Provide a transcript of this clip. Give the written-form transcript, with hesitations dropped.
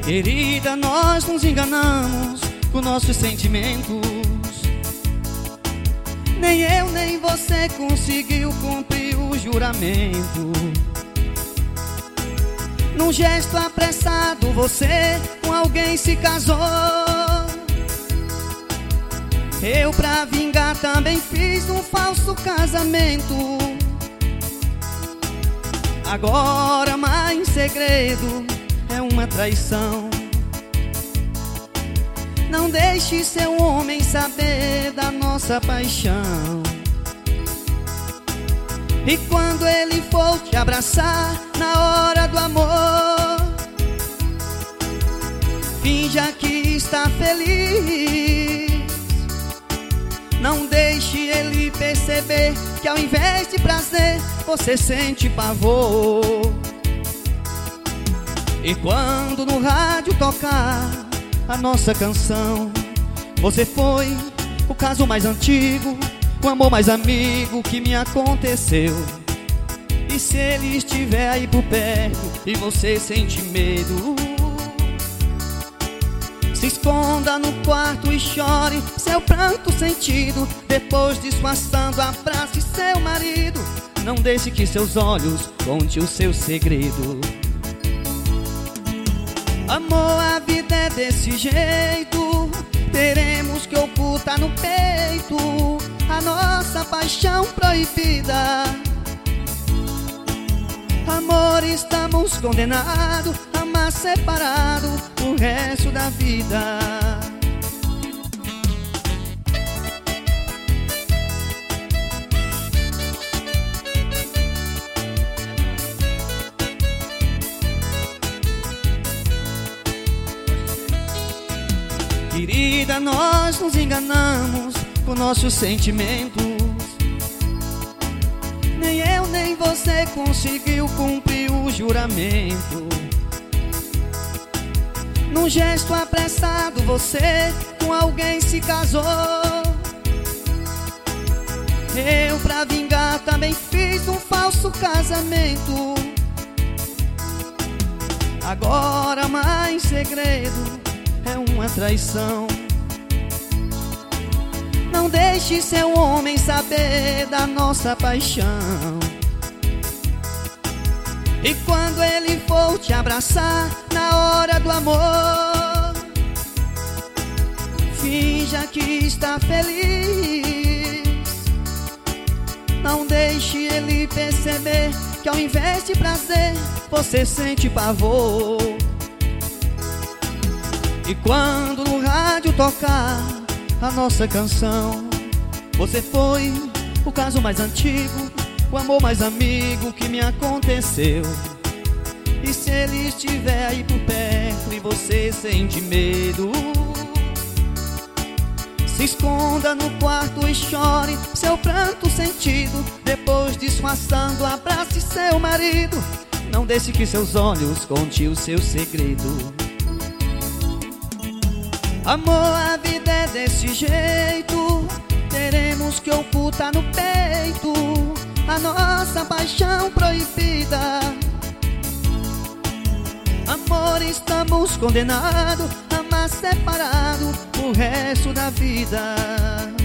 Querida, nós nos enganamos com nossos sentimentos. Nem eu nem você conseguiu cumprir o juramento. Num gesto apressado você com alguém se casou. Eu pra vingar também fiz um falso casamento. Agora mais em segredo é uma traição. Não deixe seu homem saber da nossa paixão. E quando ele for te abraçar na hora do amor, finja que está feliz. Não deixe ele perceber que ao invés de prazer você sente pavor. E quando no rádio tocar a nossa canção, você foi o caso mais antigo, o amor mais amigo que me aconteceu. E se ele estiver aí por perto e você sente medo, se esconda no quarto e chore seu pranto sentido. Depois disfarçando, abrace seu marido. Não deixe que seus olhos conte o seu segredo. Amor, a vida é desse jeito. Teremos que ocultar no peito a nossa paixão proibida. Amor, estamos condenados a amar separado o resto da vida. Querida, nós nos enganamos com nossos sentimentos. Nem eu nem você conseguiu cumprir o juramento. Num gesto apressado você com alguém se casou. Eu pra vingar também fiz um falso casamento. Agora mais segredo é uma traição. Não deixe seu homem saber da nossa paixão. E quando ele for te abraçar na hora do amor, finja que está feliz. Não deixe ele perceber que ao invés de prazer você sente pavor. E quando no rádio tocar a nossa canção, você foi o caso mais antigo, o amor mais amigo que me aconteceu. E se ele estiver aí por perto e você sente medo, se esconda no quarto e chore seu pranto sentido. Depois disfarçando, abrace seu marido. Não deixe que seus olhos conte o seu segredo. Amor, a vida é desse jeito. Teremos que ocultar no peito a nossa paixão proibida. Amor, estamos condenados a amar separado o resto da vida.